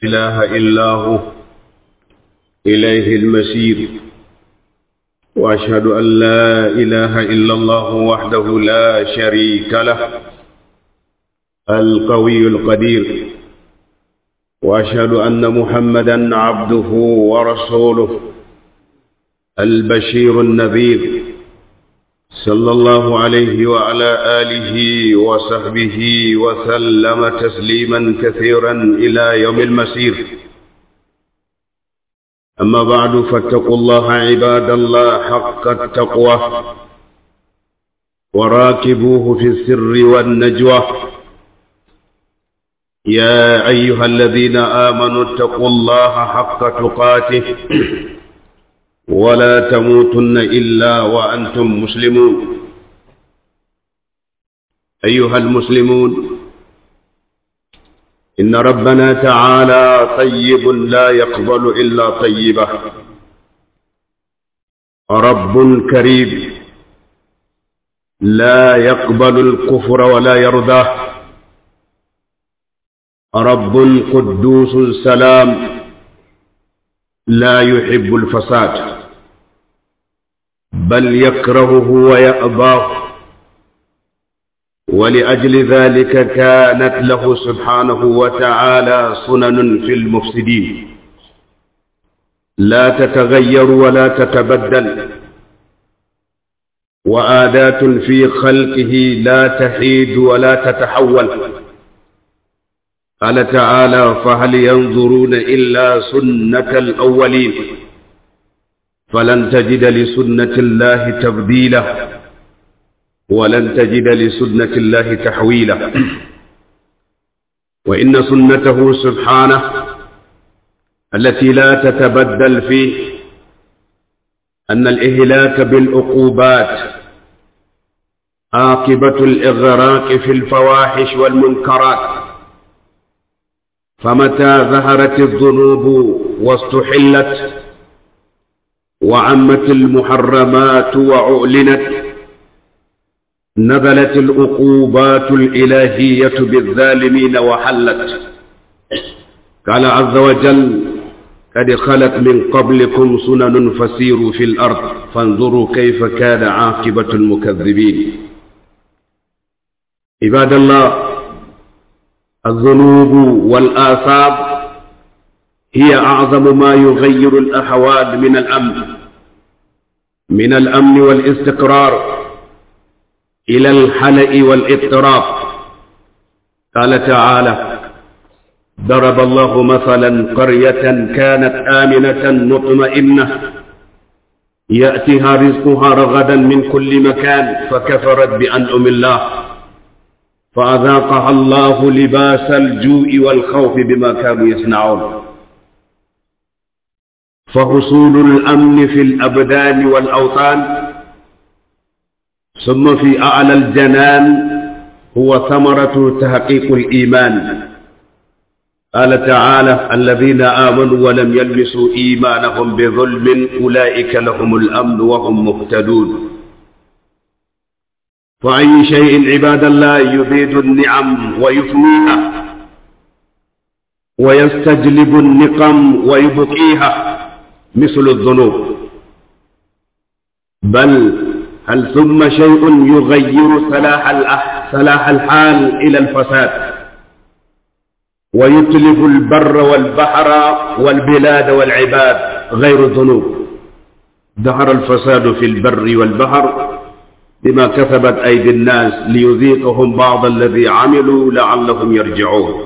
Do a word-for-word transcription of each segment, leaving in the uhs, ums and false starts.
إله إلا هو إليه المسير. وأشهد أن لا إله إلا الله وحده لا شريك له القوي القدير. وأشهد أن محمدا عبده ورسوله البشير النذير، صلى الله عليه وعلى آله وصحبه وسلم تسليما كثيرا إلى يوم المسير. أما بعد، فاتقوا الله عباد الله حق التقوى، وراكبوه في السر والنجوى. يا أيها الذين آمنوا اتقوا الله حق تقاته ولا تموتن إلا وأنتم مسلمون. أيها المسلمون، إن ربنا تعالى طيب لا يقبل إلا طيبه، رب كريم لا يقبل الكفر ولا يرضاه، رب قدوس سلام لا يحب الفساد بل يكرهه ويأباه. ولأجل ذلك كانت له سبحانه وتعالى سنن في المفسدين لا تتغير ولا تتبدل، وعادات في خلقه لا تحيد ولا تتحول. قال تعالى: فهل ينظرون إلا سنة الأولين فلن تجد لسنة الله تبديلا ولن تجد لسنة الله تحويلا. وإن سنته سبحانه التي لا تتبدل فيه أن الإهلاك بالعقوبات عاقبة الإغراق في الفواحش والمنكرات. فمتى ظهرت الذنوب واستحلت وعمت المحرمات وأعلنت، نزلت العقوبات الإلهية بالظالمين وحلت. قال عز وجل: قد خلت من قبلكم سنن فسيروا في الأرض فانظروا كيف كان عاقبة المكذبين. عباد الله، الذنوب والآثام هي أعظم ما يغير الأحوال من الأمن من الأمن والاستقرار إلى الحلأ والاضطراب. قال تعالى: ضرب الله مثلا قرية كانت آمنة مطمئنة يأتيها رزقها رغدا من كل مكان فكفرت بأنعم الله فأذاقها الله لباس الجوع والخوف بما كانوا يصنعون. فحصول الأمن في الأبدان والأوطان ثم في أعلى الجنان هو ثمرة تحقيق الإيمان. قال تعالى: الذين آمنوا ولم يلبسوا إيمانهم بظلم أولئك لهم الأمن وهم مهتدون. فأي شيء عباد الله يبيد النعم ويفنيها ويستجلب النقم ويبقيها مثل الذنوب؟ بل هل ثم شيء يغير صلاح الحال إلى الفساد ويتلف البر والبحر والبلاد والعباد غير الذنوب؟ ظهر الفساد في البر والبحر بما كسبت أيدي الناس ليذيقهم بعض الذي عملوا لعلهم يرجعون.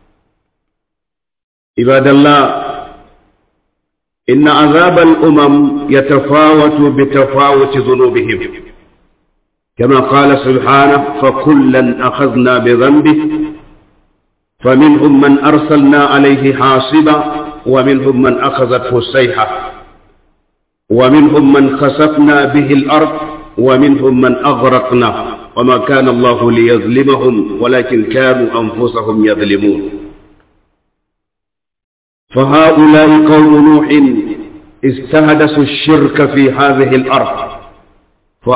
عباد الله، إن عذاب الأمم يتفاوت بتفاوت ذنوبهم، كما قال سبحانه: فكلا أخذنا بذنبه فمنهم من أرسلنا عليه حاصبا ومنهم من أخذته الصيحة ومنهم من خسفنا به الأرض ومنهم من أغرقنا وما كان الله ليظلمهم ولكن كانوا أنفسهم يظلمون. فهؤلاء قوم نوح استحدثوا الشرك في هذه الأرض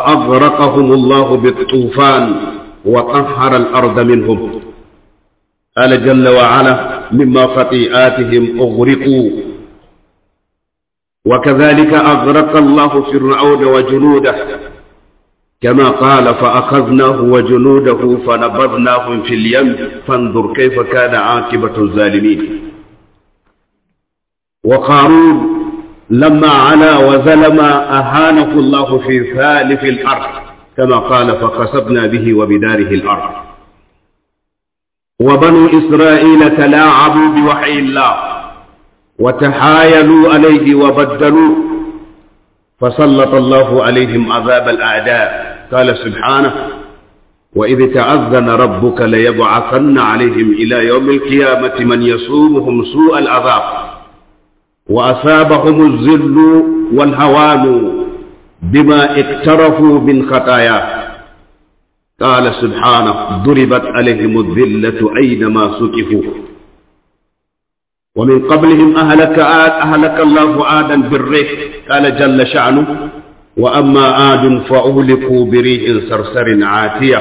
فأغرقهم الله بالطوفان وطهر الأرض منهم. قال جل وعلا مما خطيئاتهم أغرقوا وكذلك أغرق الله فرعون وجنوده كما قال فأخذناه وجنوده فنبذناهم في اليم فانظر كيف كان عاقبة الظالمين. وقارون لما علا وزلم أهانه الله في ثالث الأرض كما قال فخسفنا به وبداره الأرض. وبنو إسرائيل تلاعبوا بوحي الله وتحايلوا عليه وبدلوا فسلط الله عليهم عذاب الأعداء. قال سبحانه وإذ تأذن ربك ليبعثن عليهم إلى يوم القيامة من يسومهم سوء العذاب وأصابهم الذل والهوان بما اقترفوا من خطاياه. قال سبحانه ضربت عليهم الذلة أينما سكفوا. ومن قبلهم أهلك عاد أهلك الله عادا بالريح قال جل شأنه وأما عاد فأهلكوا بريح صرصر عاتية.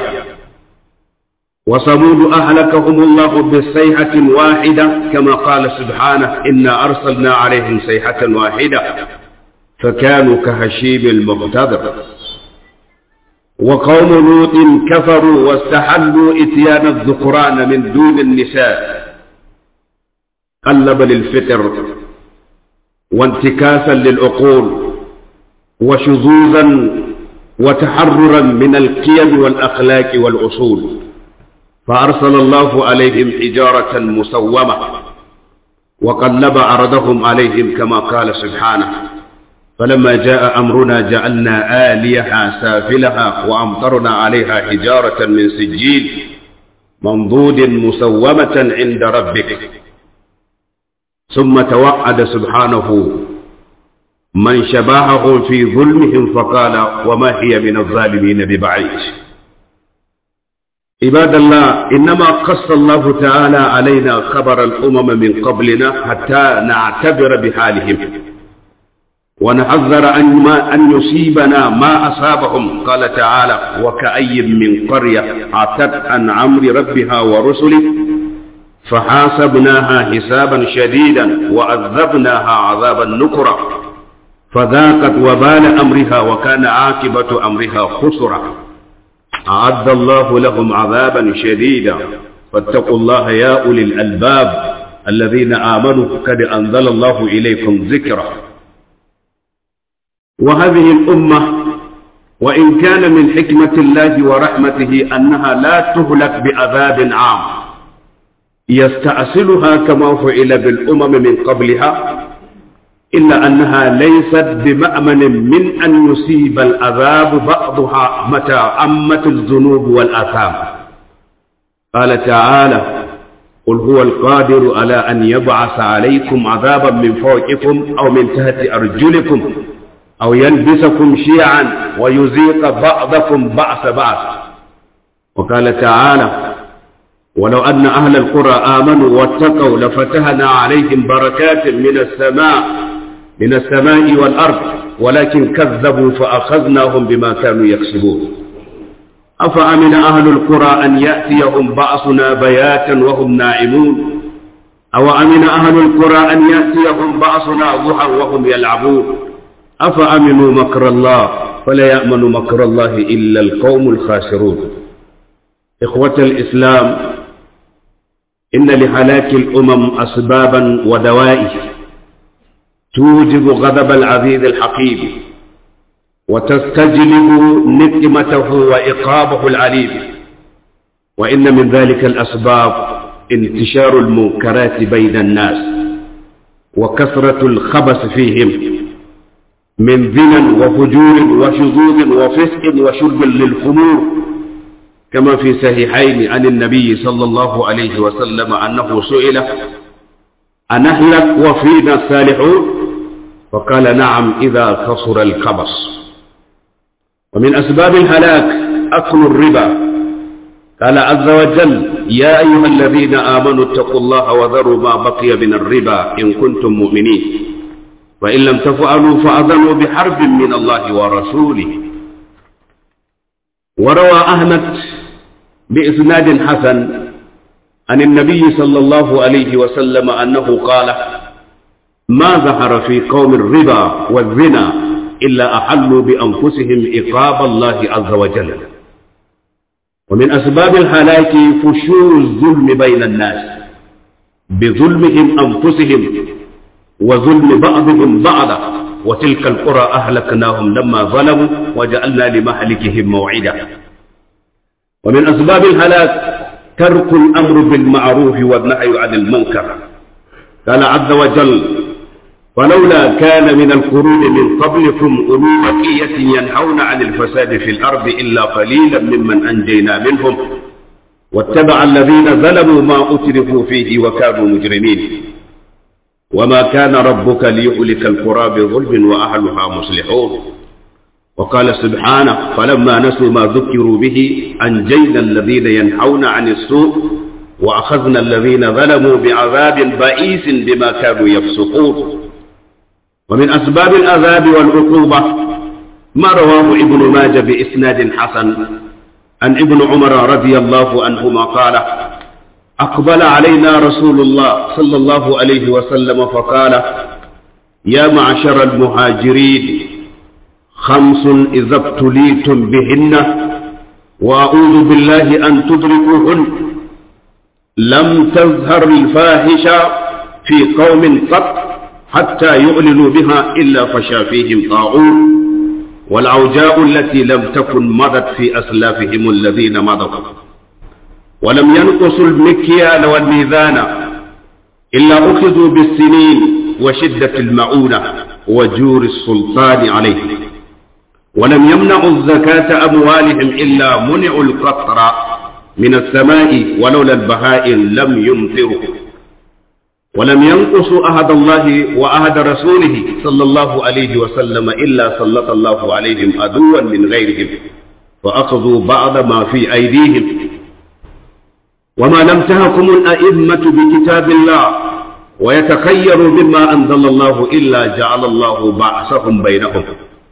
وثمود أهلكهم الله بصيحة واحدة كما قال سبحانه إنا أرسلنا عليهم صيحة واحدة فكانوا كهشيم المغتدر. وقوم لوط كفروا واستحلوا إتيان الذكران من دون النساء قلبا للفطر وانتكاسا للعقول وشذوذا وتحررا من القيم والأخلاق والأصول فأرسل الله عليهم حجارة مسومة وقلب أرضهم عليهم كما قال سبحانه فلما جاء أمرنا جعلنا آليها سافلها وأمطرنا عليها حجارة من سجيل منضود مسومة عند ربك. ثم توعد سبحانه من شبهه في ظلمهم فقال وما هي من الظالمين ببعيد. عباد الله إنما قص الله تعالى علينا خبر الأمم من قبلنا حتى نعتبر بحالهم ونحذر أن, ما أن يصيبنا ما أصابهم. قال تعالى وكأي من قرية عتت عن أمر ربها ورسله فحاسبناها حسابا شديدا وعذبناها عذابا نكرا فذاقت وبال أمرها وكان عاقبة أمرها خسرا. أعد الله لهم عذابا شديدا فاتقوا الله يا أولي الألباب الذين آمنوا قد أنزل الله إليكم ذكرا. وهذه الأمة وإن كان من حكمة الله ورحمته أنها لا تهلك بعذاب عام يستأصلها كما فعل بالأمم من قبلها إلا أنها ليست بمأمن من أن يصيب العذاب بعضها متى عمت الذنوب والآثام. قال تعالى قل هو القادر على أن يبعث عليكم عذابا من فوقكم أو من تحت أرجلكم أو يلبسكم شيعا ويذيق بعضكم بأس بعض. وقال تعالى ولو أن أهل القرى آمنوا واتقوا لفتحنا عليهم بركات من السماء من السماء والأرض ولكن كذبوا فأخذناهم بما كانوا يكسبون. أفأمن أهل القرى أن يأتيهم بأسنا بياتا وهم نائمون أو أمن أهل القرى أن يأتيهم بأسنا ضحى وهم يلعبون أفأمنوا مكر الله فلا يأمن مكر الله إلا القوم الخاسرون. إخوة الإسلام إن لهلاك الأمم أسبابا ودوائر توجب غضب العزيز الحكيم وتستجلب نقمته وإقابه العليم. وإن من ذلك الأسباب انتشار المنكرات بين الناس وكثرة الخبث فيهم من زنا وفجور وشذوذ وفسق وشرب للخمور كما في صحيحين عن النبي صلى الله عليه وسلم أنه سئل أنهلك وفينا الصالحون فقال نعم إذا كثر الخبث. ومن أسباب الهلاك أكل الربا. قال عز وجل يا أيها الذين آمنوا اتقوا الله وذروا ما بقي من الربا إن كنتم مؤمنين وإن لم تفعلوا فأذنوا بحرب من الله ورسوله. وروى أحمد بإسناد حسن عن النبي صلى الله عليه وسلم أنه قال: ما ظهر في قوم الربا والزنا إلا أحلوا بأنفسهم عقاب الله عز وجل. ومن أسباب الهلاك فشو الظلم بين الناس بظلمهم أنفسهم وظلم بعضهم بعضا، وتلك القرى أهلكناهم لما ظلموا وجعلنا لمهلكهم موعدا. ومن أسباب الهلاك ترك الأمر بالمعروف والنهي عن المنكر. قال عز وجل: ولولا كان من القرون من قبلكم أولو بقية ينهون عن الفساد في الأرض إلا قليلا ممن أنجينا منهم واتبع الذين ظلموا ما أترفوا فيه وكانوا مجرمين وما كان ربك ليهلك القرى بظلم وأهلها مصلحون. وقال سبحانه: فلما نسوا ما ذكروا به أنجينا الذين ينهون عن السوء وأخذنا الذين ظلموا بعذاب بئيس بما كانوا يفسقون. ومن أسباب العذاب والعقوبة ما رواه ابن ماجه بإسناد حسن عن ابن عمر رضي الله عنهما قال: أقبل علينا رسول الله صلى الله عليه وسلم فقال: يا معشر المهاجرين، خمس إذا ابتليتم بهن وأعوذ بالله أن تدركوهن: لم تظهر الفاحشة في قوم قط حتى يعلنوا بها إلا فشا فيهم طاعون، والعوجاء التي لم تكن مضت في أسلافهم الذين مضوا، ولم ينقصوا المكيال والميزان إلا أخذوا بالسنين وشدة المعونة وجور السلطان عليهم، ولم يمنعوا الزكاة أموالهم إلا منعوا القطر من السماء ولولا البهائم لم يمطروا، ولم ينقصوا عهد الله وعهد رسوله صلى الله عليه وسلم إلا سلط الله عليهم عدوا من غيرهم فأخذوا بعض ما في أيديهم. وما لم تهكم الأئمة بكتاب الله ويتخيروا مما أنزل الله إلا جعل الله بعثهم بينهم.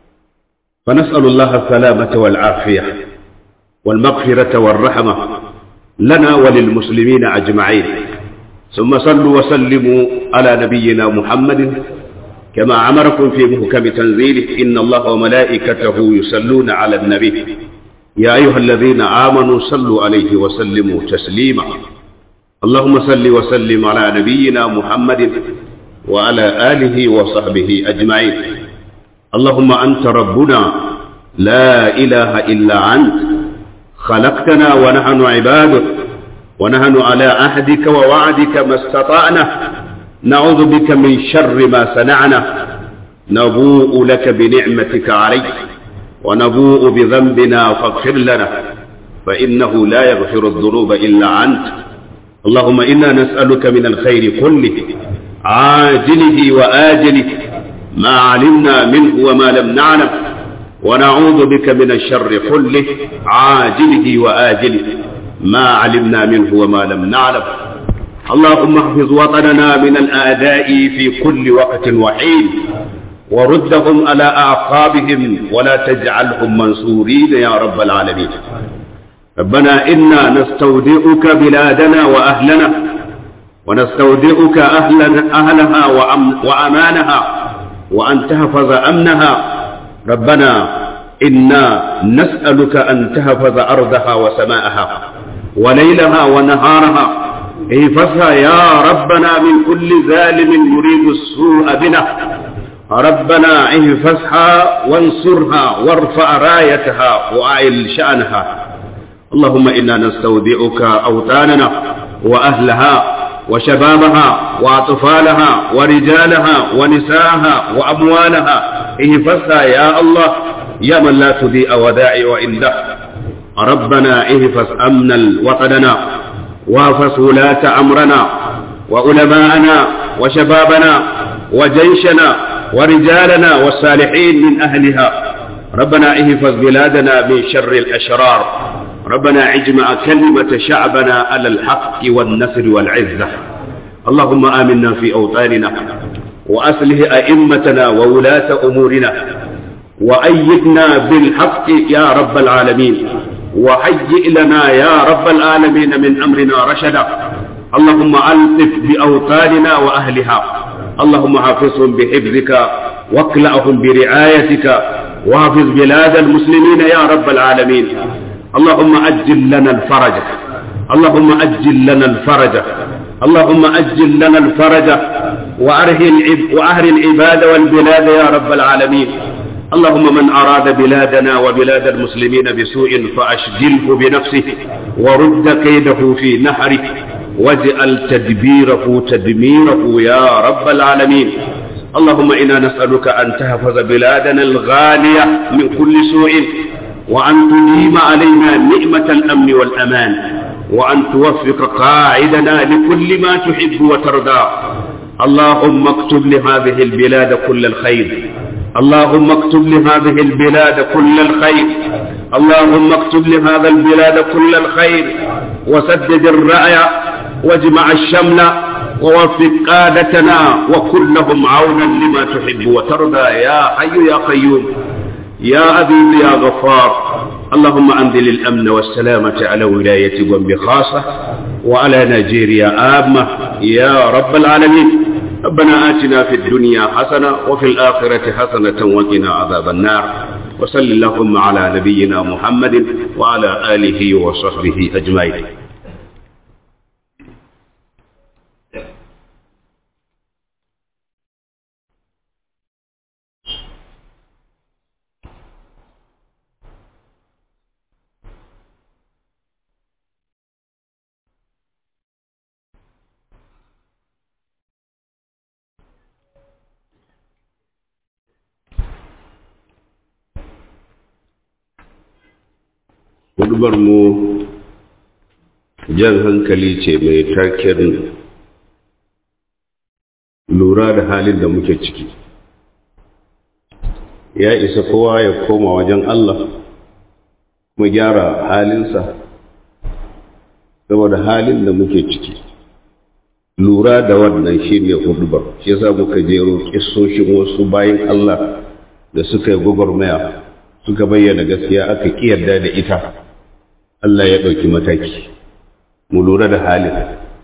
فنسأل الله السلامة والعافية والمغفرة والرحمة لنا وللمسلمين أجمعين. ثم صلوا وسلموا على نبينا محمد كما أمركم في محكم تنزيله: إن الله وملائكته يصلون على النبي يا أيها الذين آمنوا صلوا عليه وسلموا تسليما. اللهم صل وسلم على نبينا محمد وعلى آله وصحبه أجمعين. اللهم أنت ربنا لا إله إلا أنت، خلقتنا ونحن عبادك ونحن على عهدك ووعدك ما استطعنا، نعوذ بك من شر ما صنعنا، نبوء لك بنعمتك عليك ونبوء بذنبنا فاغفر لنا فإنه لا يغفر الذنوب إلا أنت. اللهم إنا نسألك من الخير كله عاجله وآجله ما علمنا منه وما لم نعلم، ونعوذ بك من الشر كله عاجله وآجله ما علمنا منه وما لم نعلم. اللهم احفظ وطننا من الأعداء في كل وقت وحين، وردهم على أعقابهم ولا تجعلهم منصورين يا رب العالمين. ربنا إنا نستودعك بلادنا وأهلنا، ونستودعك أهلنا أهلها وأمانها، وأن تحفظ أمنها. ربنا إنا نسألك أن تحفظ أرضها وسماءها وليلها ونهارها، احفظها يا ربنا من كل ظالم يريد السوء بنا. ربنا احفظها وانصرها وارفع رايتها وأعل شأنها. اللهم إنا نستودعك أوطاننا وأهلها وشبابها وأطفالها ورجالها ونساءها وأموالها، احفظها يا الله يا من لا تضيء ودائع عنده. ربنا احفظ أمن وطننا واحفظ ولاة أمرنا وعلماءنا وشبابنا وجيشنا ورجالنا والصالحين من أهلها. ربنا احفظ بلادنا من شر الأشرار. ربنا اجمع كلمة شعبنا على الحق والنصر والعزة. اللهم آمنا في أوطاننا وأصلح أئمتنا وولاة أمورنا، وأيدنا بالحق يا رب العالمين، وهيئ لنا يا رب العالمين من أمرنا رشدا. اللهم ألطف بأوطاننا وأهلها، اللهم حافظهم بحفظك واكلأهم برعايتك، واحفظ بلاد المسلمين يا رب العالمين. اللهم أجل لنا الفرج، اللهم أجل لنا الفرج، اللهم أجل لنا الفرج وأهل العباد والبلاد يا رب العالمين. اللهم من أراد بلادنا وبلاد المسلمين بسوء فأشغله بنفسه ورد كيده في نحره، واجعل تدبيره تدميره يا رب العالمين. اللهم إنا نسألك أن تحفظ بلادنا الغالية من كل سوء، وأن تديم علينا نعمة الأمن والأمان، وأن توفق قاعدنا لكل ما تحب وترضى. اللهم اكتب لهذه البلاد كل الخير، اللهم اكتب لهذه البلاد كل الخير، اللهم اكتب لهذا البلاد كل الخير، وسدد الرأي واجمع الشمل ووفق قادتنا وكلهم عونا لما تحب وترضى يا حي يا قيوم يا عزيز يا غفار. اللهم أنزل الأمن والسلامة على ولاية غومبي خاصة وعلى نيجيريا عامة يا رب العالمين. ربنا آتنا في الدنيا حسنة وفي الآخرة حسنة وقنا عذاب النار. وصل اللهم على نبينا محمد وعلى آله وصحبه أجمعين. Hudubar mu jan hankali ce mai taken lura da halin da muke ciki. Ya isa kowa ya koma wajen Allah mu gyara halinsa, saboda halin da muke ciki. Lura da wannan shi ne hudubar, shi yasa muka jero kissoshin wasu bayin Allah da suka yi gwagwarmaya, suka bayyana gaskiya aka kiyarda da ita. Allah ya ɗauki mataki, mu lura da halin.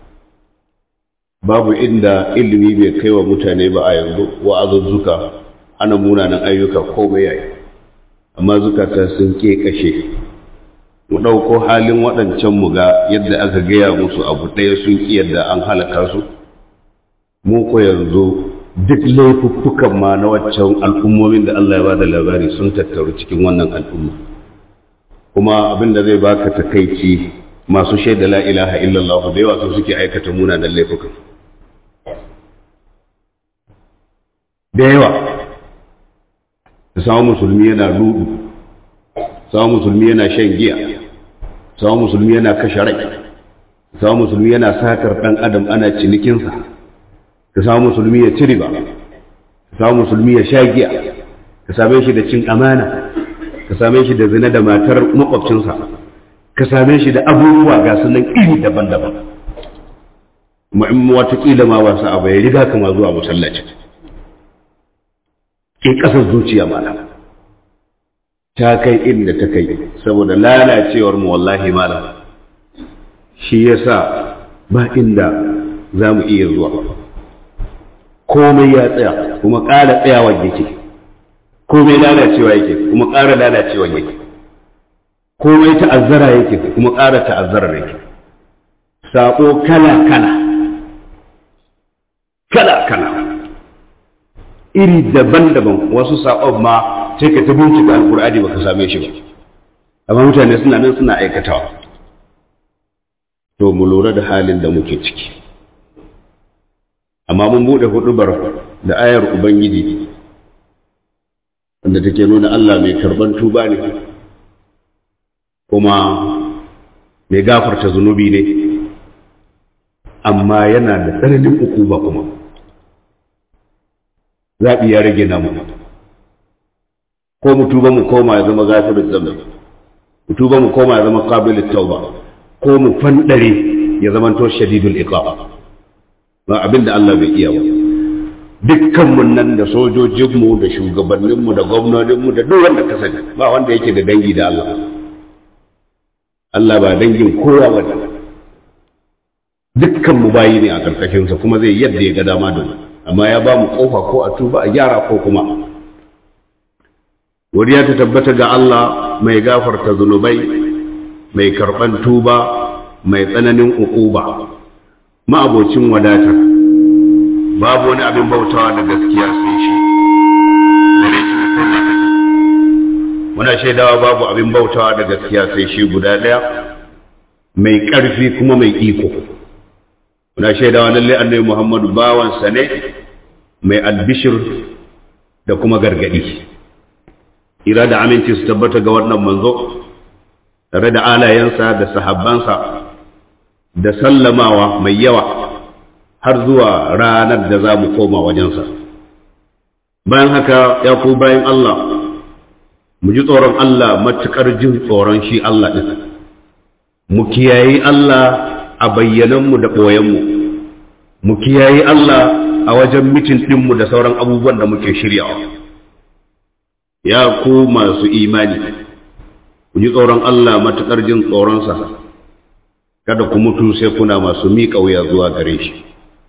Babu inda ilimi bai kai wa mutane ba a yanzu, wa'azuzzuka ana munanan ayyuka komai yayi, amma zukata sun ke kashe. Mu ɗauko halin waɗancan mu ga yadda aka gaya musu abu ɗaya sun ƙi yadda an halaka su. Mu ko yanzu duk laifuffukan ma na waccan al'ummomin da Allah ya ba da labari sun tattaru cikin wannan al'umma. Kuma abin da zai baka takaici, masu shaida la ilaha illallah da yawa su suke aikata munanan laifukan. Da yawa ka samu musulmi yana ludu, samu musulmi yana shan giya, samu musulmi yana kashe rai, samu musulmi yana sakar ɗan adam ana cinikinsa, ka samu musulmi ya ci riba, ka samu musulmi ya sha giya, ka same shi da cin amana, ka same shi da zina da matar makwabcinsa, ka same shi da abubuwa ga sunan iri daban-daban. Mu'immu watakila ma wasu abu ya riga kama zuwa musallaci. Ke ƙasar zuciya malam ta kai inda ta kai saboda lalacewar mu wallahi malam. Shi yasa ba inda za mu iya zuwa. Komai ya tsaya kuma ƙara tsayawa yake. Komai lalacewa yake kuma ƙara lalacewa yake. Komai ta'azzara yake kuma ƙara ta'azzarar yake. Saƙo kala-kala. Kala-kala. Iri daban-daban, wasu saƙon ma sai ka ta bincika alƙur'ani ba ka same shi ba. Amma mutane suna nan suna aikatawa. To mu lura da halin da muke ciki. Amma mun buɗe huɗubar da ayar Ubangiji wanda take nuna Allah mai karban tuba ne kuma mai gafarta zunubi ne, amma yana da tsananin ukuba kuma. Zaɓi ya rage namu, ko mu tuba mu koma ya zama gafirin zambi, mu tuba mu koma ya zama qabilit tauba, ko mu fandare ya zama to shadidul iqab. Ba abinda Allah bai iya ba. Dukkanmu nan da sojojinmu da shugabanninmu da gwamnoninmu da duk wanda ka sani ba wanda yake da dangi da Allah. Allah ba dangin kowa ba. dukkan mu bayi ne a karkashin sa kuma zai yadda ya ga dama da mu, amma ya ba mu kofa ko a tuba a gyara ko kuma wariya ta tabbata ga Allah mai gafarta zunubai, mai karban tuba, mai tsananin uquba, ma'abocin wadata. Babu wani abin bautawa da gaskiya sai shi. Muna shaidawa babu abin bautawa da gaskiya sai shi guda ɗaya, mai ƙarfi kuma mai iko. Muna shaidawa lalle annabi Muhammadu bawansa ne, mai albishir da kuma gargadi. Ira da aminci su tabbata ga wannan manzo, tare da alayensa da sahabbansa, da sallamawa mai yawa har zuwa ranar da za mu koma wajensa. Bayan haka ya ku bayan Allah, mu ji tsoron Allah matuƙar jin tsoron shi Allah ɗin. Mu kiyayi Allah a bayyananmu da ɓoyenmu, mu kiyayi Allah a wajen mitin ɗinmu da sauran abubuwan da muke shiryawa. Ya ku masu imani, ku ji tsoron Allah matuƙar jin tsoronsa, kada ku mutu sai kuna masu miƙa wuya zuwa gare shi.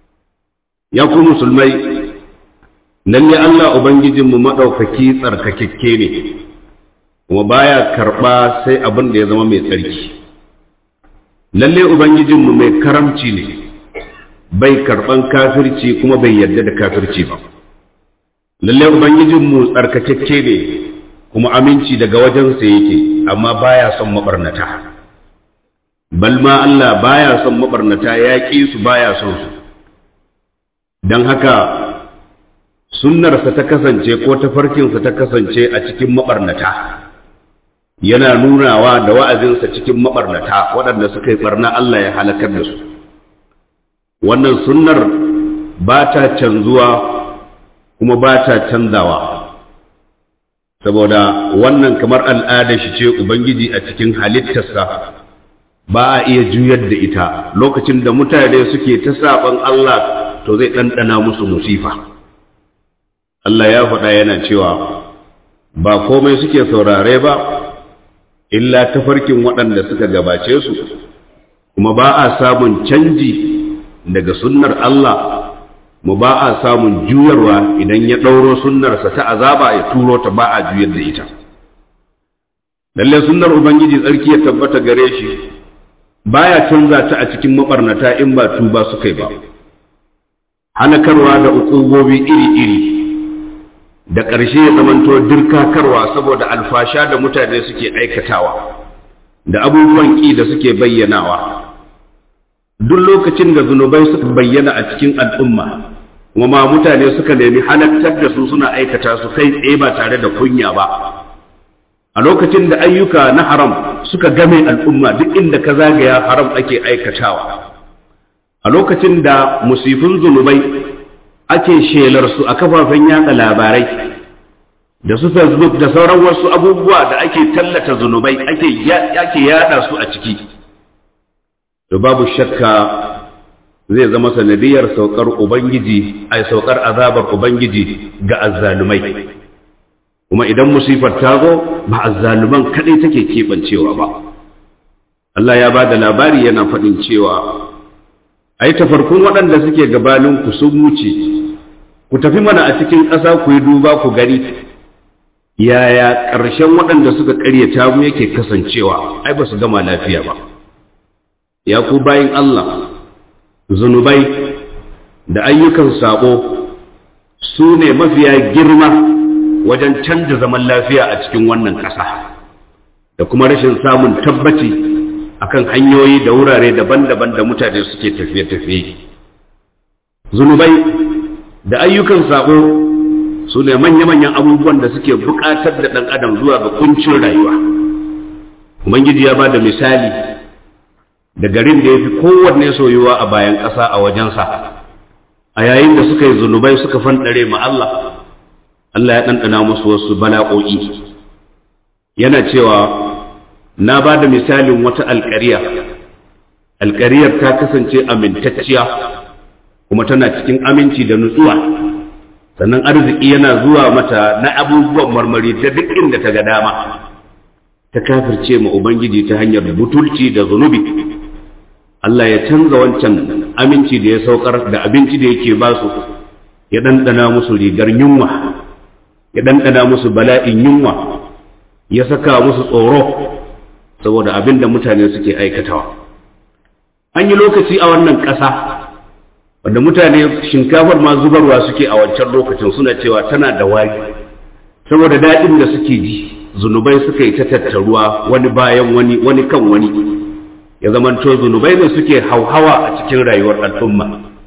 Ya ku musulmai, lalle Allah Ubangijinmu maɗaukaki tsarkakekke ne, kuma baya karɓa sai abin da ya zama mai tsarki. Lalle Ubangijinmu mai karamci ne, bai karɓan kafirci kuma bai yarda da kafirci ba. Lalle Ubangijinmu tsarkakekke ne, kuma aminci daga wajensa yake, amma baya son maɓarnata. Balma Allah baya son maɓarnata, ya ƙi su baya son su. Don haka sunnarsa ta kasance ko tafarkinsa ta kasance a cikin maɓarnata, yana nunawa da wa'azinsa cikin maɓarnata waɗanda suka yi ɓarna Allah ya halakar da su. Wannan sunnar ba ta canzuwa kuma ba ta canzawa, saboda wannan kamar al'ada shi ce Ubangiji a cikin halittarsa ba a iya juyar da ita. Lokacin da mutane suke ta saɓan Allah to zai ɗanɗana musu musifa. Allah ya faɗa yana cewa ba komai suke saurare ba illa tafarkin waɗanda suka gabace su, kuma ba a samun canji daga sunnar Allah, mu ba a samun juyarwa idan ya ɗauro sunnarsa ta azaba ya turo ta, ba a juyar da ita. Lalle sunnar Ubangiji tsarki ya tabbata gare shi baya canza ta a cikin mabarnata in ba tuba suka yi ba. Halakarwa da ukubobi iri-iri, da ƙarshe ya zamanto dirkakarwa saboda alfasha da mutane suke aikatawa da abubuwan ƙi da suke bayyanawa. Duk lokacin da zunubai suka bayyana a cikin al'umma kuma ma mutane suka nemi halattar da su suna aikata su kai tsaye ba tare da kunya ba, a lokacin da ayyuka na haram suka game al'umma, duk inda ka zagaya haram ake aikatawa, a lokacin da musifin zunubai ake shelar su a kafafen yatsa labarai da su Facebook da sauran wasu abubuwa da ake tallata zunubai ake ake yada su a ciki, to babu shakka zai zama sanadiyar saukar ubangiji ai saukar azabar ubangiji ga azzalumai. Kuma idan musifar ta zo ba azzaluman kadai take kebancewa ba. Allah ya bada labari yana faɗin cewa ai tafarkun waɗanda suke gabanin ku sun wuce, ku tafi mana a cikin ƙasa ku yi duba ku gani yaya ƙarshen waɗanda suka ƙaryata mu yake kasancewa, ai ba su gama lafiya ba. Ya ku bayin Allah, zunubai da ayyukan sabo su ne mafiya girma wajen canza zaman lafiya a cikin wannan ƙasa da kuma rashin samun tabbaci akan hanyoyi da wurare daban-daban da mutane suke tafiye-tafiye. Zunubai da ayyukan sabo su ne manya-manyan abubuwan da suke buƙatar da ɗan adam zuwa ga kuncin rayuwa. Ubangiji ya ba da misali da garin da ya fi kowanne soyuwa a bayan ƙasa a wajensa, a yayin da suka yi zunubai suka fanɗare ma Allah, Allah ya ɗanɗana musu wasu bala'o'i. Yana cewa, na ba da misalin wata alƙariya, alƙariyar ta kasance amintacciya kuma tana cikin aminci da nutsuwa, sannan arziki yana zuwa mata na abubuwan marmari ta duk inda ta ga dama. Ta kafirce ma Ubangiji ta hanyar butulci da zunubi, Allah ya canza wancan aminci da ya saukar da abinci da yake ba su, ya ɗanɗana musu rigar yunwa, ya ɗanɗana musu bala'in yunwa, ya saka musu tsoro saboda abin da mutane suke aikatawa. An yi lokaci a wannan ƙasa wanda mutane shinkafar ma zubarwa suke a wancan lokacin, suna cewa tana da wari saboda daɗin da suke ji. Zunubai suka yi ta tattaruwa wani bayan wani, wani kan wani, ya zamanto zunubai ne suke hauhawa a cikin rayuwar al'umma.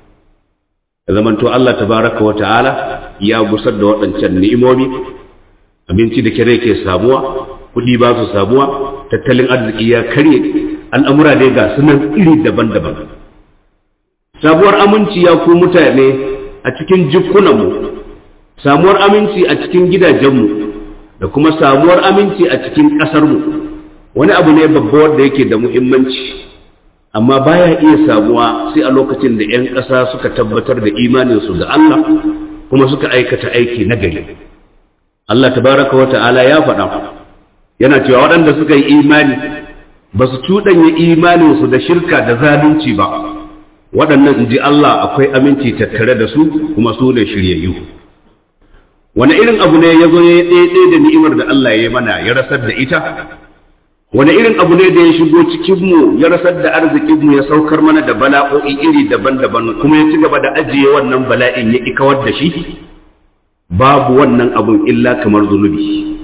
Ya zamanto Allah tabaraka wa ta'ala ya gusar da waɗancan ni'imomi, abinci da kire ke samuwa, kuɗi ba su samuwa, tattalin arziki ya karye, al'amura dai ga sunan iri daban-daban. Sabuwar aminci ya ku mutane a cikin jikunanmu, samuwar aminci a cikin gidajenmu, da kuma samuwar aminci a cikin ƙasarmu, wani abu ne babba wanda yake da muhimmanci, amma baya iya samuwa sai a lokacin da 'yan ƙasa suka tabbatar da imaninsu da Allah kuma suka aikata aiki na gari. Allah tabaraka wa ta'ala ya faɗa yana cewa waɗanda suka yi imani ba su cuɗanya imaninsu da shirka da zalunci ba, waɗannan in ji Allah akwai aminci tattare da su kuma su ne shiryayyu. Wani irin abu ne ya zo ya ɗaiɗai da ni'imar da Allah ya mana ya rasar da ita? Wani irin abu ne da ya shigo cikinmu ya rasar da arzikinmu ya saukar mana da bala'o'i iri daban-daban kuma ya ci gaba da ajiye wannan bala'in ya ƙi kawar da shi? Babu wannan abun illa kamar zunubi.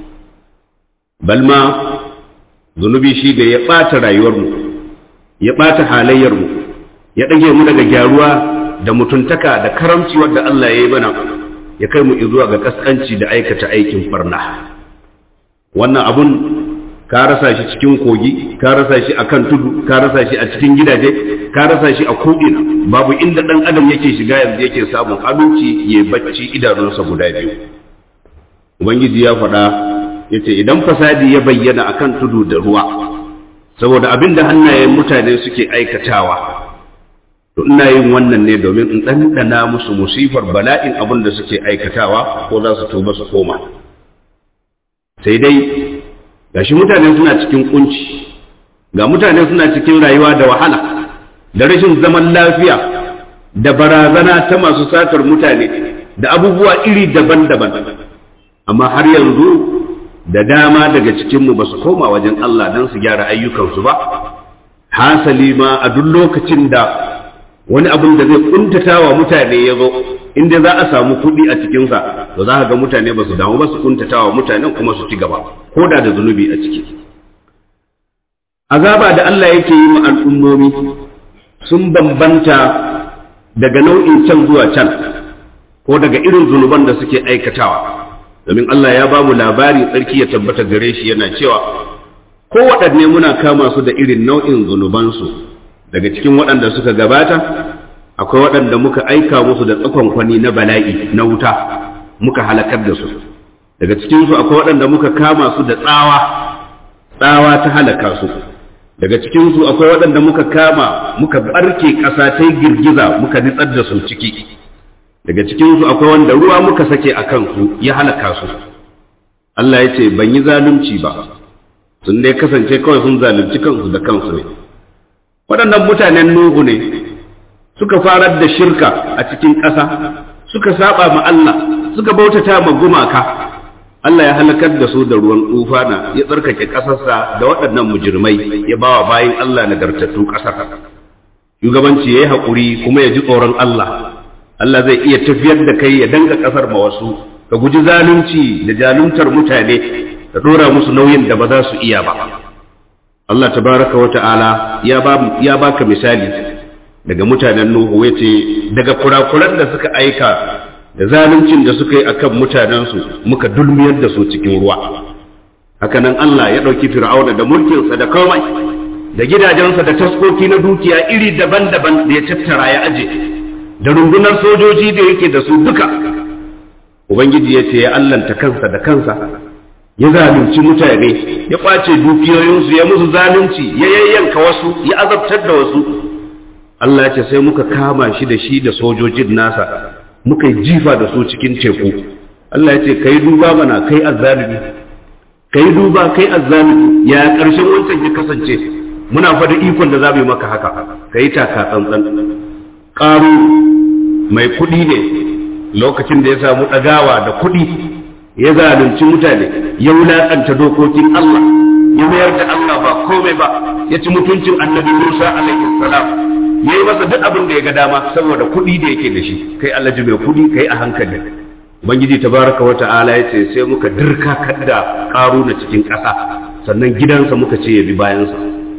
Balma zunubi shi da ya ɓata rayuwarmu, ya ɓata halayyarmu, ya ɗage mu daga gyaruwa da mutuntaka da karamci wadda Allah ya yi mana, ya kai mu zuwa ga kaskanci da aikata aikin barna. Wannan abun ka rasa shi cikin kogi, ka rasa shi akan tudu, ka rasa shi a cikin gidaje, ka rasa shi a ko'ina. Babu inda ɗan adam yake shiga yanzu yake samun aminci ya bacci idanunsa guda biyu. Ubangiji ya faɗa ya ce idan fasadi ya bayyana akan tudu da ruwa saboda abin da hannayen mutane suke aikatawa, to ina yin wannan ne domin in ɗanɗana musu musifar bala'in abin da suke aikatawa ko za su tuba su koma. Sai dai gashi mutane suna cikin kunci, ga mutane suna cikin rayuwa da wahala da rashin zaman lafiya da barazana ta masu satar mutane da abubuwa iri daban-daban, amma har yanzu da dama daga cikinmu ba su koma wajen Allah don su gyara ayyukansu ba. Hasali ma a duk lokacin da wani abin da zai kuntata wa mutane ya zo, inda za a samu kuɗi a cikinsa, to za ka ga mutane ba su damu ba su kuntata wa mutanen kuma su ci gaba, ko da da zunubi a ciki. Azaba da Allah yake yi ma al'ummomi sun bambanta daga nau'in can zuwa can, ko daga irin zunuban da suke aikatawa. Domin Allah ya ba mu labari, tsarki ya tabbata gare shi, yana cewa ko waɗanne muna kama su da irin nau'in zunubansu. Daga cikin waɗanda suka gabata akwai waɗanda muka aika musu da tsakonkwani na bala'i na wuta muka halakar da su. Daga cikinsu akwai waɗanda muka kama su da tsawa tsawa ta halaka su. Daga cikinsu akwai waɗanda muka kama muka barke ƙasa ta girgiza muka nitsar da su ciki. Daga cikinsu akwai wanda ruwa muka sake a kansu ya halaka su. Allah ya ce ban yi zalunci ba, sun dai kasance kawai sun zalunci kansu da kansu ne. Waɗannan mutanen Nuhu ne suka farar da shirka a cikin ƙasa, suka saba ma Allah, suka bautata ma gumaka. Allah ya halakar da su da ruwan tufana, ya tsarkake ƙasarsa da waɗannan mujirmai, ya bawa bayin Allah nagartattu ƙasar. Shugabanci ya yi haƙuri kuma ya ji tsoron Allah. Allah zai iya tafiyar da kai ya danga ƙasar ma wasu, ka guji zalunci da jaluntar mutane, da ɗora musu nauyin da ba za su iya ba. Allah tabaraka wa ta'ala ya ba ya baka misali daga mutanen Nuhu, yace daga kurakuran da suka aika da zaluncin da suka yi akan mutanensu muka dulmiyar da su cikin ruwa. Haka nan Allah ya ɗauki Fir'auna da mulkinsa da komai da gidajensa da taskoki na dukiya iri daban-daban da ya tattara ya aje da rundunar sojoji da yake da su duka. Ubangiji ya ce ya allanta kansa da kansa, ya zalunci mutane, ya ƙwace dukiyoyinsu, ya musu zalunci, ya yayyanka wasu, ya azabtar da wasu. Allah ya ce sai muka kama shi da shi da sojojin nasa, muka yi jifa da su cikin teku. Allah ya ce kai duba mana kai azzalimi, kai duba kai azzalimi, ya ƙarshen wancan ya kasance. Muna fada ikon da za mu yi maka haka. kai taka tsantsan. Ƙaru mai kuɗi ne lokacin da ya samu ɗagawa da kuɗi ya zalunci mutane, ya wulaƙanta dokokin Allah, ya mayar da Allah ba komai ba, ya ci mutuncin annabi Musa alaihi salam, ya yi masa duk abin da ya ga dama saboda kuɗi da yake da shi. Kai Allah ji mai kuɗi kai a hankali. Ubangiji tabaraka wa ta'ala ya ce sai muka dirka kadda Qaruna cikin ƙasa, sannan gidansa muka ce ya bi bayansa.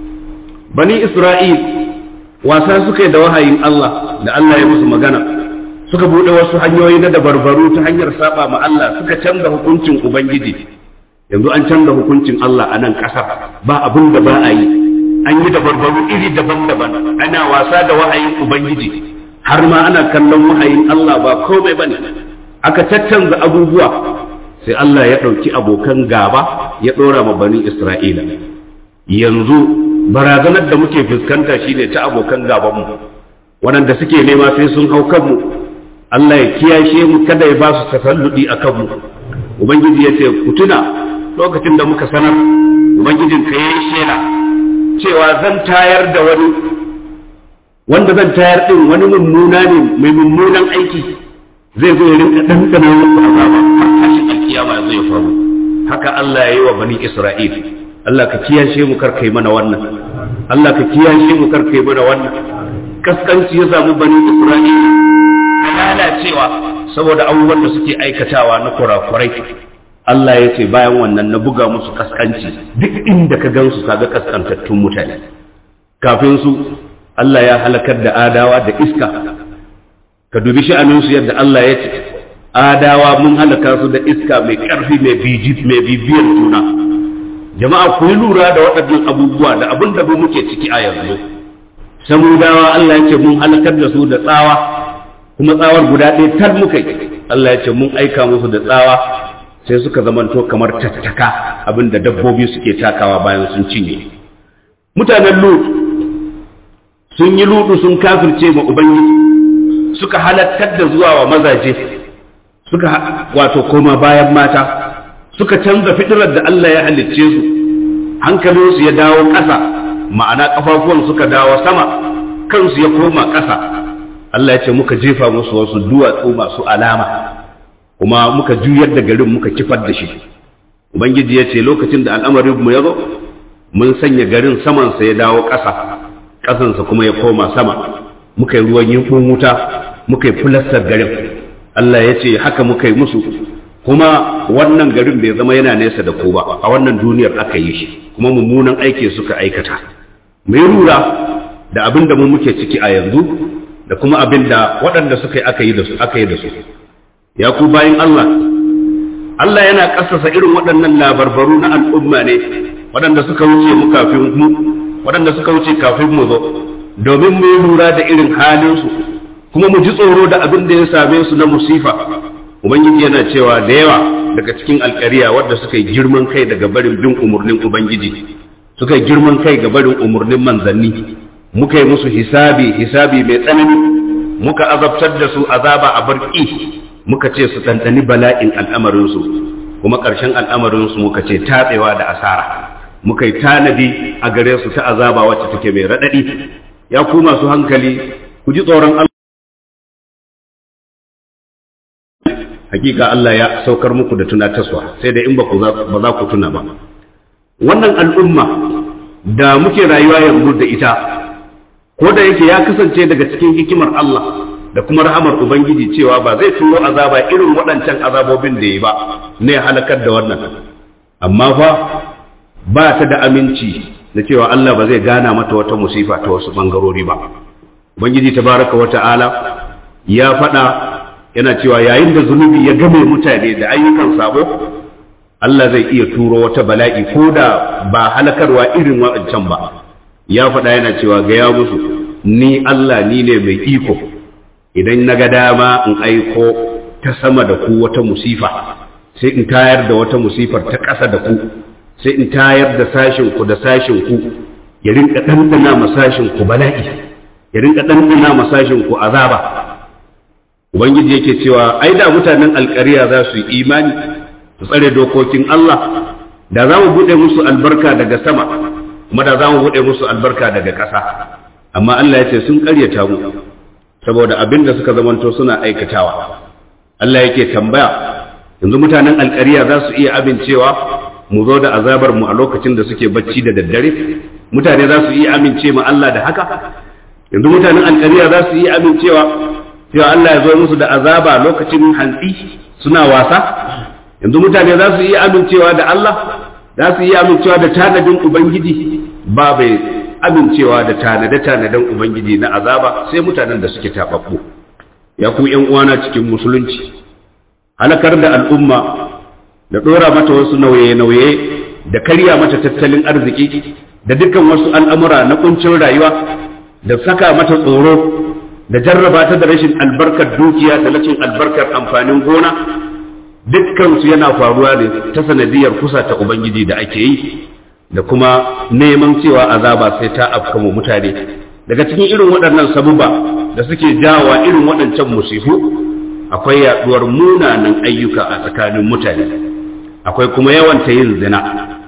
Bani Isra'il wasa suka yi da wahayin Allah da Allah ya musu magana, suka bude wasu hanyoyi na dabarbaru ta hanyar saba ma Allah, suka canza hukuncin Ubangiji. Yanzu an canza hukuncin Allah a nan ƙasar, ba abin da ba a yi, an yi dabarbaru iri daban-daban, ana wasa da wahayin Ubangiji, har ma ana kallon wahayin Allah ba komai bane. Aka caccanza abubuwa, sai Allah ya ɗauki abokan gaba ya ɗora ma bani Isra'ila. Yanzu barazanar da muke fuskanta shine ta abokan gabanmu, waɗanda suke nema sai sun hau kanmu. Allah ya kiyashe mu kada ya ba su tasalludi a kanmu. Ubangiji ya ce ku tuna lokacin da muka sanar, Ubangijin ka yayi shela cewa zan tayar da wani wanda zan tayar din wani mummuna ne mai mummunan aiki, zai zo ya rinka ɗanɗana musu azaba har tashin alkiyama ya zo ya faru. Haka Allah ya yi wa bani Isra'il. Allah ka kiyashe mu kar kai mana wannan, Allah ka kiyashe mu kar kai mana wannan. Kaskanci ya samu bani Isra'il da lalacewa saboda abubuwan da suke aikatawa na kurakurai. Allah ya ce bayan wannan na buga musu kaskanci, duk inda ka gansu kaga kaskantattun mutane. Kafin su Allah ya halakar da adawa da iska. Ka dubi sha'aninsu yadda Allah ya ce, adawa mun halaka su da iska mai ƙarfi mai bibiyar juna. Jama'a ku yi lura da waɗannan abubuwa da abin da muke ciki a yanzu. Samudawa Allah ya ce mun halakar da su da tsawa, kuma tsawar guda ɗaya tar muka yi. Allah ya ce mun aika musu da tsawa, sai suka zamanto kamar tattaka, abin da dabbobi suke takawa bayan sun cinye. Mutanen Lut sun yi ludu sun kafirce ma Ubangiji, suka halattar da zuwa wa mazaje, suka wato koma bayan mata, suka canza fitilar da Allah ya halicce su, hankalinsu ya dawo ƙasa, ma'ana ƙafafuwan suka dawo sama, kansu ya koma ƙasa. Allah ya ce muka jefa musu wasu duwatsu masu alama, kuma muka juyar da garin muka kifar da shi. Ubangiji ya ce lokacin da al'amarin mu ya zo, mun sanya garin samansa ya dawo ƙasa, ƙasansa kuma ya koma sama, muka yi ruwan yinkun wuta, muka yi fulastar garin. Allah ya ce haka muka yi musu, kuma wannan garin bai zama yana nesa da ku ba, a wannan duniyar aka yi shi, kuma mummunan aiki suka aikata. Mai rura da abin da mu muke ciki a yanzu, da kuma abin da waɗanda suka yi aka yi da su aka yi da su. Ya ku bayin Allah, Allah yana ƙasasa irin waɗannan labarbaru na al'umma ne, waɗanda suka wuce mu kafin mu, waɗanda suka wuce kafin mu zo, domin mu yi lura da irin halinsu, kuma mu ji tsoro da abin da ya same su na musifa. Ubangiji yana cewa da yawa daga cikin alƙariya wadda suka yi girman kai daga barin bin umarnin Ubangiji, suka yi girman kai ga barin umarnin manzanni, muka yi musu hisabi hisabi mai tsanani, muka azabtar da su azaba a barki, muka ce su ɗanɗani bala'in al'amarinsu, kuma ƙarshen al'amarinsu muka ce tatsewa da asara, muka yi tanadi a gare su ta azaba wacce take mai raɗaɗi. Ya ku masu hankali, ku ji tsoron Allah. Hakika Allah ya saukar muku da tunatarwa, sai da in ba za ku tuna ba. Wannan al'umma da muke rayuwa yanzu da ita, ko da yake ya kasance daga cikin hikimar Allah da kuma rahamar Ubangiji cewa ba zai turo azaba irin waɗancan azabobin da ya ba ne halakar da wannan, amma fa ba ta da aminci da cewa Allah ba zai gana mata wata musifa ta wasu bangarori ba. Ubangiji tabaraka wa ta'ala ya faɗa yana cewa yayin da zunubi ya game mutane da ayyukan sabo, Allah zai iya turo wata bala'i ko da ba halakarwa irin waɗancan ba. Ya faɗa yana cewa ga ya musu, ni Allah ni ne mai iko, idan na ga dama in aiko ta sama da ku wata musifa, sai in tayar da wata musifar ta ƙasa da ku, sai in tayar da sashin ku da sashin ku ya rinka ɗanɗana ma sashin ku bala'i, ya rinka ɗanɗana ma sashin ku azaba. Ubangiji yake cewa ai da mutanen alƙariya za su yi imani su tsare dokokin Allah, da za mu buɗe musu albarka daga sama, kuma da za mu buɗe musu albarka daga ƙasa. amma Allah ya ce sun ƙaryata mu saboda abin da suka zamanto suna aikatawa. Allah yake tambaya, yanzu mutanen alƙarya za su iya amincewa mu zo da azabar mu a lokacin da suke bacci da daddare? Mutane za su iya amince ma Allah da haka? Yanzu mutanen alƙarya za su iya amincewa cewa Allah ya zo musu da azaba lokacin hantsi suna wasa? Yanzu mutane za su iya amincewa da Allah? Za su iya amincewa da tanadin Ubangiji? Ba bai amincewa da tanade-tanaden Ubangiji na azaba sai mutanen da suke taɓaɓɓu. Ya ku ‘yan uwana cikin musulunci, halakar da al'umma da ɗora mata wasu nauye-nauye da karya mata tattalin arziki da dukkan wasu al'amura na kuncin rayuwa da saka mata tsoro da jarraba ta da rashin albarkar dukiya da rashin albarkar amfanin gona, dukkansu yana faruwa ne ta sanadiyar kusa ta Ubangiji da ake yi da kuma neman cewa azaba sai ta afkama mutane. Daga cikin irin waɗannan sabuba da suke jawa irin waɗancan musifu akwai yaɗuwar munanan ayyuka a tsakanin mutane, akwai kuma yawanta yin zina,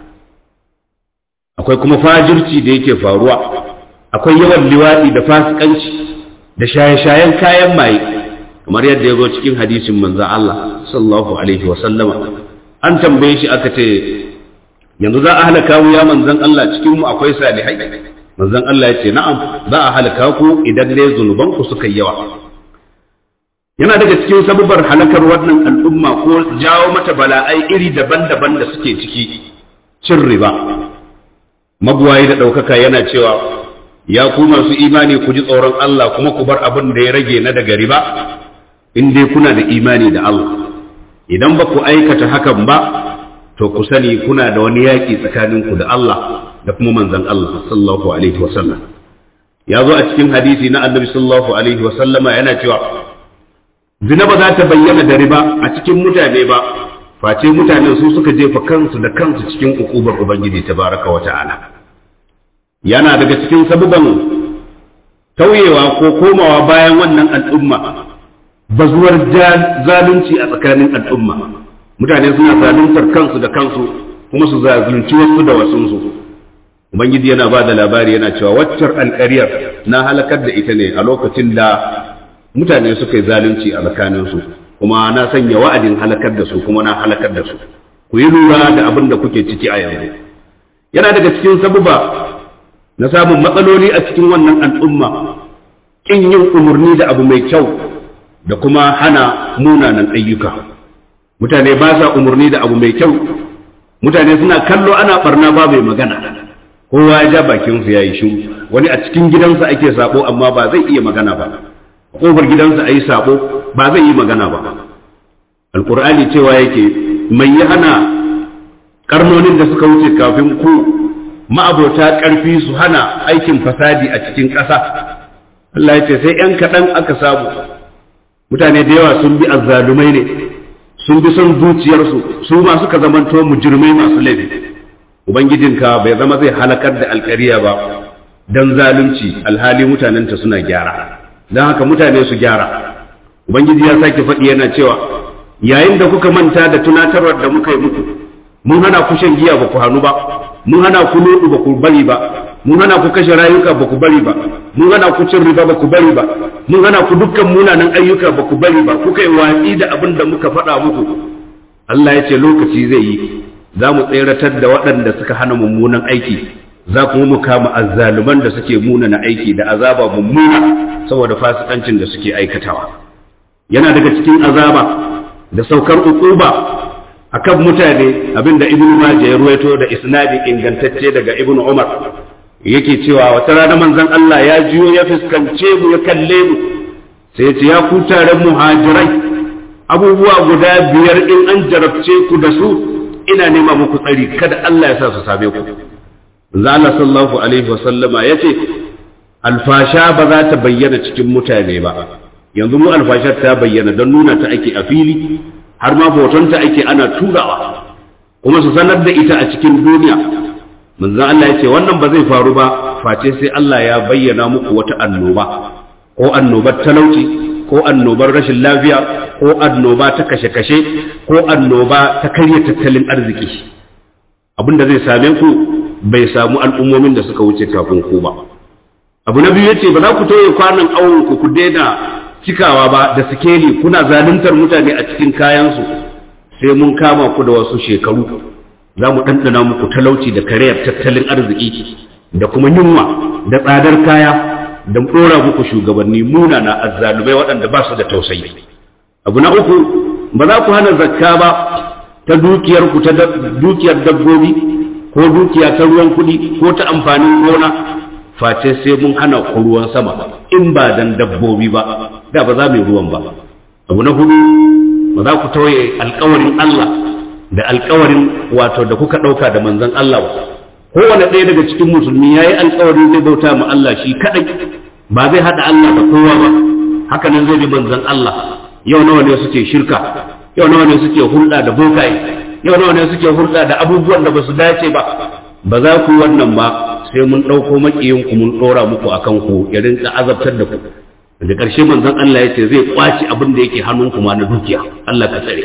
akwai kuma fajirci da yake faruwa, akwai yawan liwaɗi da fasikanci da shaye-shayen kayan maye kamar yadda ya zo cikin hadisin manzon Allah sallallahu alaihi wa sallama. An tambaye shi aka ce, yanzu za a halaka mu ya manzon Allah, cikin mu akwai salihai? Manzon Allah ya ce na'am, za a halaka ku idan dai zunuban ku suka yi yawa. Yana daga cikin sababar halakar wannan al'umma ko jawo mata bala'ai iri daban-daban da suke ciki cin riba. Magwayi da ɗaukaka yana cewa, ya ku masu imani ku ji tsoron Allah kuma ku bar abin da ya rage na daga riba, in dai kuna da imani da Allah. Idan ba ku aikata hakan ba, to ku sani kuna da wani yaƙi tsakaninku da Allah da kuma manzon Allah sallallahu alaihi wasallam. Ya zo a cikin hadisi na Annabi sallallahu alaihi wasallama yana cewa, zina ba za ta bayyana da riba a cikin mutane ba, face mutanen su suka jefa kansu da kansu cikin ukubar Ubangiji tabaraka wa ta'ala. Yana daga cikin sabuban tauyewa ko komawa bayan wannan al'umma bazuwar zalunci a tsakanin al'umma. Mutane suna zaluntar kansu da kansu kuma su zalunci wasu da wasunsu. Ubangiji yana ba da labari yana cewa waccar alƙaryar na halakar da ita ne a lokacin da mutane suka yi zalunci a tsakaninsu, kuma na sanya wa'adin halakar da su kuma na halakar da su. Ku yi lura da abin da kuke ciki a yanzu. Yana daga cikin sabuba na samun matsaloli a cikin wannan al'umma kin yin umarni da abu mai kyau da kuma hana munanan ayyuka. Mutane ba sa umarni da abu mai kyau, mutane suna kallo ana barna ba mai magana, kowa ya ja bakinsa ya yi shiru. Wani a cikin gidansa ake sabo amma ba zai iya magana ba, kofar gidansa a yi sabo ba zai yi magana ba. Alƙur'ani cewa yake, mai yi hana karnonin da suka wuce kafin ku ma'abota ƙarfi su hana aikin fasadi a cikin ƙasa. Allah ya ce sai ‘yan kaɗan aka samu, mutane da yawa sun bi azzalumai ne, sun bi son zuciyarsu, su ma suka zamanto mujirmai masu laifi. Ubangijinka bai zama zai halakar da alƙariya ba don zalunci, alhali mutanenta suna gyara. Don haka mutane su gyara. Ubangiji ya sake faɗi yana cewa, yayin da kuka manta da tunatarwar da muka yi muku, mun hana ku shan giya ba ku hannu ba, mun hana ku lodu ba ku bari ba, mun hana ku kashe rayuka ba ku bari ba, mun hana ku cin riba ba ku bari ba, mun hana ku dukkan munanan ayyuka ba ku bari ba, kuka yi watsi da abin da muka faɗa muku. Allah ya ce lokaci zai yi, za mu tseratar da waɗanda suka hana mummunan aiki, za kuma mu kama azzaluman da suke munana aiki da azaba mummuna saboda fasikancin da suke aikatawa. Yana daga cikin azaba da saukar uquba akan mutane abinda Ibn Majah ya ruwaito da isnadi ingantacce daga Ibn Umar yake cewa wata rana manzon Allah ya jiyo ya fuskance mu ya kalle mu sai ya ce, ya ku taron muhajirai, abubuwa guda biyar in an jarabce ku da su ina nema muku tsari kada Allah ya sa su same ku. Manzon Allah sallallahu alaihi wasallama yace alfasha ba za ta bayyana cikin mutane ba. Yanzu mu alfashar ta bayyana don nuna ta ake a fili, har ma hotonta ake ana turawa kuma su sanar da ita a cikin duniya. Manzon Allah ya ce wannan ba zai faru ba face sai Allah ya bayyana muku wata annoba, ko annobar talauci, ko annobar rashin lafiya, ko annoba ta kashe-kashe, ko annoba ta karya tattalin arziki. Abin da zai same ku bai samu al'ummomin da suka wuce kafin ku ba. abu na biyu yace ba za ku tauye kwanan awon ku ku daina cikawa ba da sikeli kuna zaluntar mutane a cikin kayansu sai mun kama ku da wasu shekaru za mu ɗanɗana muku talauci da karayar tattalin arziki da kuma yunwa da tsadar kaya da ɗora muku shugabanni munana azzalumai waɗanda ba su da tausayi. Abu na uku, ba za ku hana zakka ba ta dukiyar ku ta dukiyar dabbobi ko dukiya ta ruwan kuɗi ko ta amfanin gona face sai mun hana ku ruwan sama in ba dan dabbobi ba da ba za mu yi ruwan ba. Abu na hudu, ba za ku tauye alƙawarin Allah da alƙawarin wato da kuka ɗauka da manzon Allah ba. Kowane ɗaya daga cikin musulmi ya yi alƙawarin zai bauta ma Allah shi kaɗai ba zai haɗa Allah da kowa ba, haka nan zai bi manzon Allah. Yau nawa ne suke shirka, yau nawa ne suke hulɗa da bokaye, yau nawa ne suke hulɗa da abubuwan da ba su dace ba. Ba za ku wannan ba sai mun ɗauko maƙiyinku mun ɗora muku a kanku ya rinka azabtar da ku. Da ƙarshe manzon Allah ya ce zai ƙwaci abin da yake hannunku ma na dukiya. Allah ka tsare.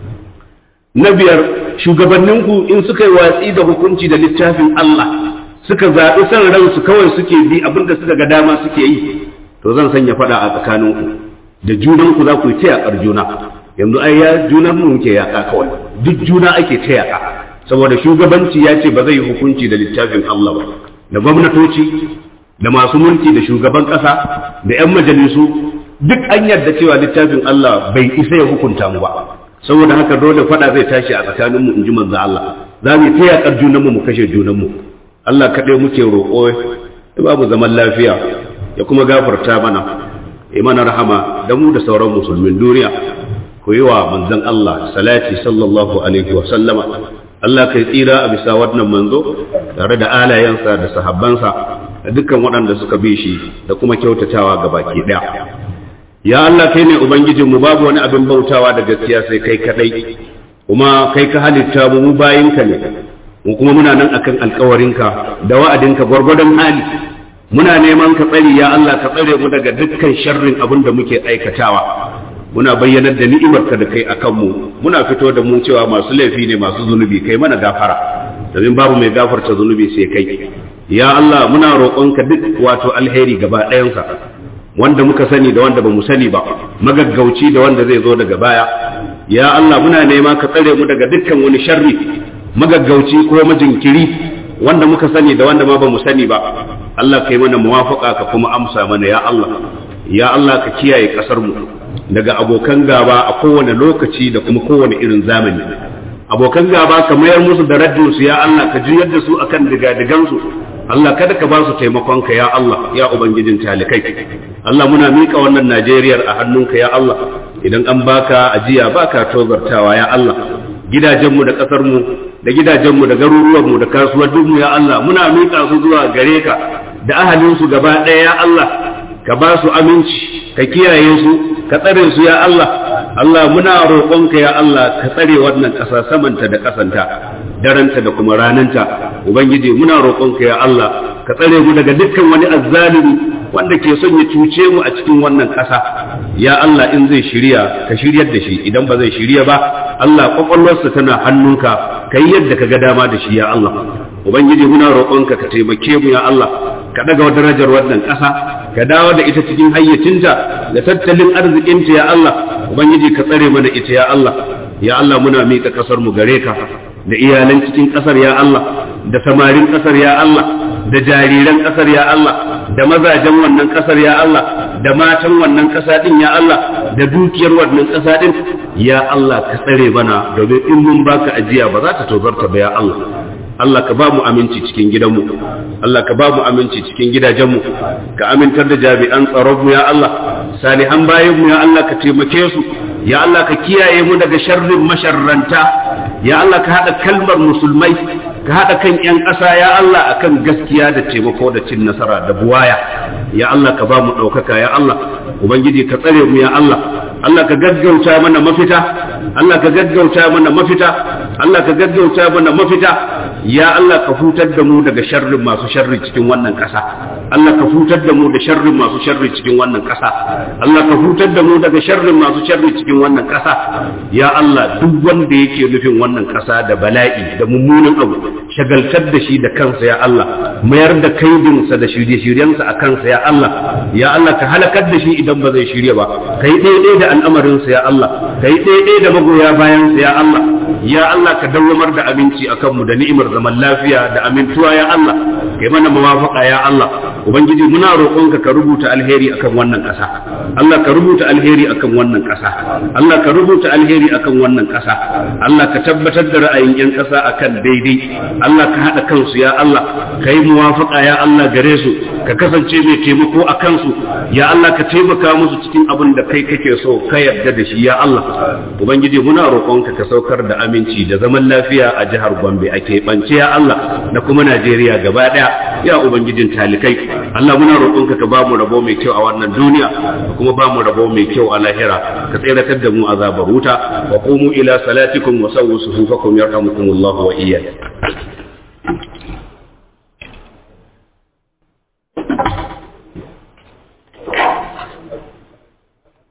Na biyar, shugabanninku in suka yi watsi da hukunci da littafin Allah suka zaɓi san ransu kawai suke bi abinda suka ga dama suke yi, to zan sanya faɗa a tsakaninku da junanku za ku yi ta yaƙar juna. Yanzu ai ya junan mu muke yaƙa kawai, duk juna ake ta yaƙa saboda shugabanci ya ce ba zai yi hukunci da littafin Allah ba. Da gwamnatoci da masu mulki da shugaban ƙasa da 'yan majalisu duk an yarda cewa littafin Allah bai isa ya hukunta mu ba. Saboda haka dole fada zai tashi a tsakaninmu in ji manzo Allah, za mu ta yaƙar junanmu mu kashe junanmu. Allah kaɗai muke roƙo ya ba mu zaman lafiya ya kuma gafarta mana ya mana rahama da mu da sauran musulmin duniya. Ku yi wa manzon Allah salati sallallahu alaihi wa sallama. Allah kai tsira a bisa wannan manzo tare da alayensa da sahabbansa da dukkan waɗanda suka bi shi da kuma kyautatawa ga baki ɗaya. Ya Allah kai ne Ubangijinmu, babu wani abin bautawa da gaskiya sai kai kadai, kuma kai ka halitta mu mu bayinka ne, mu kuma muna nan akan alkawarinka da wa'adinka gwargwadon hali. Muna neman ka tsari ya Allah ka tsare mu daga dukkan sharrin abin da muke aikatawa. Muna bayyanar da ni'imarka da kai akan mu, muna fito da mu cewa masu laifi ne masu zunubi, kai mana gafara, domin babu mai gafarta zunubi sai kai. Ya Allah muna roƙonka duk wato alheri gaba ɗayansa, wanda muka sani da wanda ba mu sani ba, magaggauci da wanda zai zo daga baya. Ya Allah muna nema ka tsare mu daga dukkan wani sharri, magaggauci ko majinkiri, wanda muka sani da wanda ma ba mu sani ba. Allah kai mana muwafaka ka kuma amsa mana ya Allah. Ya Allah ka kiyaye kasar mu daga abokan gaba a kowane lokaci da kuma kowane irin zamani. Abokan gaba ka mayar musu da raddin su ya Allah, ka juyar da su akan digadigan su. Allah kada ka ba su taimakonka ya Allah, ya Ubangijin talikai. Allah muna mika wannan Najeriya a hannunka ya Allah, idan an baka ajiya baka tozartawa ya Allah. Gidajenmu da ƙasarmu da gidajenmu da garuruwanmu da kasuwanninmu ya Allah muna mika su zuwa gare ka da ahalinsu gaba ɗaya ya Allah, ka ba su aminci, ka kiyaye su, ka tsare su ya Allah. Allah muna roƙonka ya Allah ka tsare wannan ƙasa samanta da ƙasanta, daranta da kuma rananta. Ubangiji muna roƙonka ya Allah ka tsare mu daga dukkan wani azzalimi wanda ke son ya cuce mu a cikin wannan ƙasa. Ya Allah in zai shirya ka shiryar da shi, idan ba zai shirya ba Allah kwakwalwarsa tana hannunka, kai yadda ka ga dama da shi ya Allah. Ubangiji muna roƙonka ka taimake mu ya Allah, ka daga darajar wannan ƙasa, ka dawo da ita cikin hayyacinta da tattalin arzikinta ya Allah. Ubangiji ka tsare mana ita ya Allah. Ya Allah muna miƙa ƙasar mu gare ka da iyalan cikin ƙasar ya Allah, da samarin ƙasar ya Allah, da jariran ƙasar ya Allah, da mazajen wannan ƙasar ya Allah, da matan wannan ƙasa ɗin ya Allah, da dukiyar wannan ƙasa ɗin ya Allah ka tsare mana, domin in mun baka ajiya ba za ta tozarta ba ya Allah. Allah ka ba mu aminci cikin gidanmu, Allah ka ba mu aminci cikin gidajenmu, ka amintar da jami'an tsaronmu ya Allah, salihan bayanmu ya Allah ka taimake su, ya Allah ka kiyaye mu daga sharrin masharranta, ya Allah ka haɗa kalmar musulmai, ka haɗa kan 'yan ƙasa ya Allah akan gaskiya da taimako da cin nasara da buwaya. Ya Allah ka ba mu ɗaukaka ya Allah, Ubangiji ka tsare mu ya Allah, Allah ka gaggauta mana mafita Allah ka gaggauta mana mafita Allah ka gaggauta mana mafita ya Allah ka hutar da mu daga sharrin masu sharri cikin wannan ƙasa Allah ka hutar da mu da sharrin masu sharri cikin wannan ƙasa Allah ka hutar da mu daga sharrin masu sharri cikin wannan ƙasa ya Allah duk wanda yake nufin wannan ƙasa da bala'i da mummunan abu shagaltar da shi da kansa ya Allah mayar da kaidinsa da shirye-shiryensa a kansa ya Allah ya Allah ka halakar da shi idan ba zai shirye ba kai daidai da al'amarinsa ya Allah kai daidai da magoya bayansa ya Allah ya Allah ka dawamar da aminci akan mu da ni'imar zaman lafiya da amintuwa ya Allah kai mana muwafaqa ya Allah ubangiji muna roƙonka ka rubuta alheri akan wannan ƙasa Allah ka rubuta alheri akan wannan ƙasa Allah ka rubuta alheri akan wannan ƙasa Allah ka tabbatar da ra'ayin 'yan ƙasa akan daidai Allah ka haɗa kansu ya Allah ka yi muwafaƙa ya Allah gare su ka kasance mai taimako a kansu ya Allah ka taimaka musu cikin abin da kai kake so ka yarda da shi ya Allah ubangiji muna roƙonka ka saukar da aminci da zaman lafiya a jihar Gombe a keɓance ya Allah da kuma Najeriya gaba ɗaya ya ubangijin talikai Allah muna roƙonka ka ba mu rabo mai kyau a wannan duniya da kuma ba mu rabo mai kyau a lahira ka tsiratar da mu azabar wuta wa qumu ila salatikum wa sawwu sufufakum yarhamukumullahu wa iyyakum